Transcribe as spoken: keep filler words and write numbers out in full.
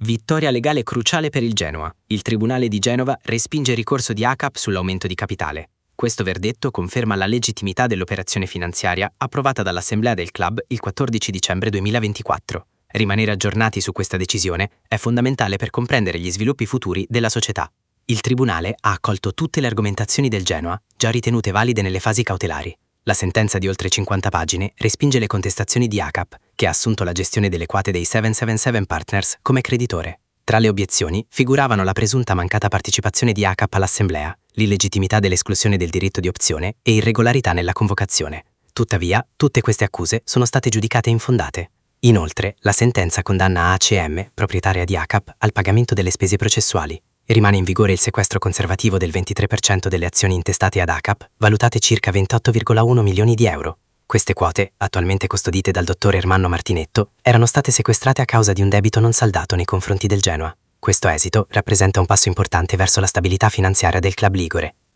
Vittoria legale cruciale per il Genoa. Il Tribunale di Genova respinge il ricorso di A C A P sull'aumento di capitale. Questo verdetto conferma la legittimità dell'operazione finanziaria approvata dall'Assemblea del club il quattordici dicembre duemilaventiquattro. Rimanere aggiornati su questa decisione è fondamentale per comprendere gli sviluppi futuri della società. Il Tribunale ha accolto tutte le argomentazioni del Genoa, già ritenute valide nelle fasi cautelari. La sentenza di oltre cinquanta pagine respinge le contestazioni di A C A P, che ha assunto la gestione delle quote dei settecentosettantasette Partners come creditore. Tra le obiezioni figuravano la presunta mancata partecipazione di A C A P all'assemblea, l'illegittimità dell'esclusione del diritto di opzione e irregolarità nella convocazione. Tuttavia, tutte queste accuse sono state giudicate infondate. Inoltre, la sentenza condanna A C M, proprietaria di A C A P, al pagamento delle spese processuali. Rimane in vigore il sequestro conservativo del ventitré per cento delle azioni intestate ad A C A P, valutate circa ventotto virgola uno milioni di euro. Queste quote, attualmente custodite dal dottor Ermanno Martinetto, erano state sequestrate a causa di un debito non saldato nei confronti del Genoa. Questo esito rappresenta un passo importante verso la stabilità finanziaria del club ligure.